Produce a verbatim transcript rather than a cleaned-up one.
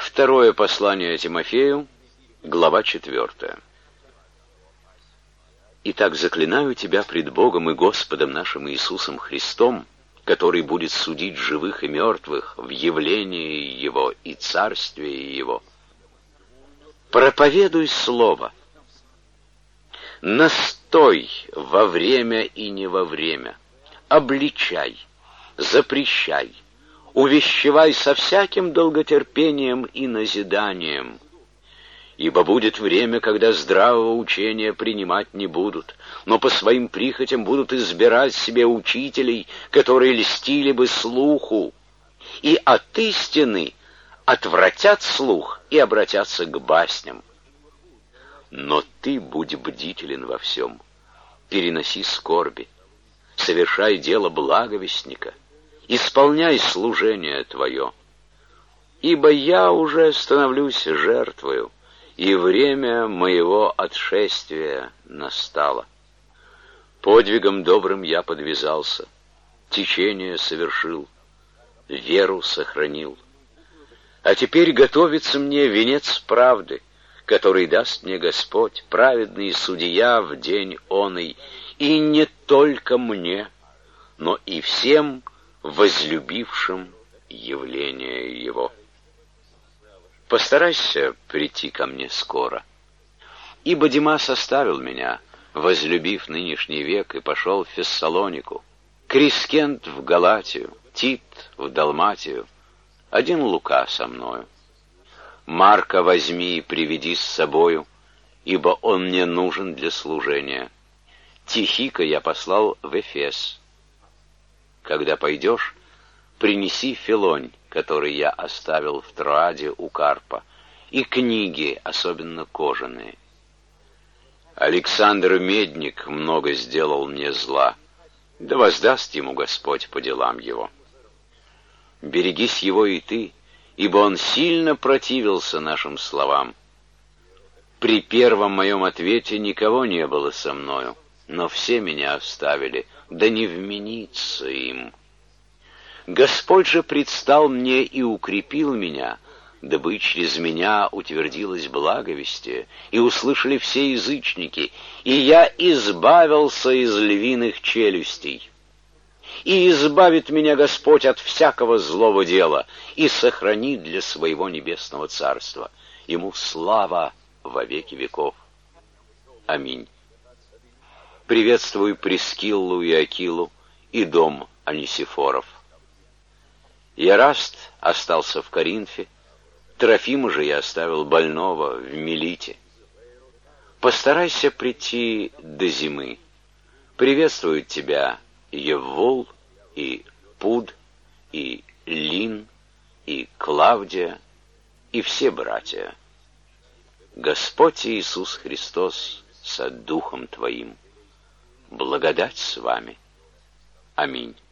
Второе послание Тимофею, глава четвертая. «Итак, заклинаю тебя пред Богом и Господом нашим Иисусом Христом, который будет судить живых и мертвых в явлении Его и царствии Его. Проповедуй Слово, настой во время и не во время, обличай, запрещай, увещевай со всяким долготерпением и назиданием. Ибо будет время, когда здравого учения принимать не будут, но по своим прихотям будут избирать себе учителей, которые льстили бы слуху, и от истины отвратят слух и обратятся к басням. Но ты будь бдителен во всем, переноси скорби, совершай дело благовестника, исполняй служение твое. Ибо я уже становлюсь жертвою, и время моего отшествия настало. Подвигом добрым я подвязался, течение совершил, веру сохранил. А теперь готовится мне венец правды, который даст мне Господь, праведный судья в день оный, и не только мне, но и всем возлюбившим явление Его. Постарайся прийти ко мне скоро, ибо Димас оставил меня, возлюбив нынешний век, и пошел в Фессалонику, Крискент в Галатию, Тит в Далматию, один Лука со мною. Марка возьми и приведи с собою, ибо он мне нужен для служения. Тихика я послал в Эфес. Когда пойдешь, принеси Филонь, который я оставил в Троаде у Карпа, и книги, особенно кожаные. Александр Медник много сделал мне зла, да воздаст ему Господь по делам его. Берегись его и ты, ибо он сильно противился нашим словам. При первом моем ответе никого не было со мною, но все меня оставили, да не вменится им. Господь же предстал мне и укрепил меня, дабы через меня утвердилось благовестие, и услышали все язычники, и я избавился из львиных челюстей. И избавит меня Господь от всякого злого дела, и сохранит для своего небесного царства. Ему слава во веки веков. Аминь. Приветствую Прискиллу и Акилу и дом Анисифоров. Яраст остался в Коринфе, Трофима же я оставил больного в Милите. Постарайся прийти до зимы. Приветствуют тебя Еввол и Пуд, и Лин, и Клавдия, и все братья. Господь Иисус Христос со Духом Твоим. Благодать с вами. Аминь.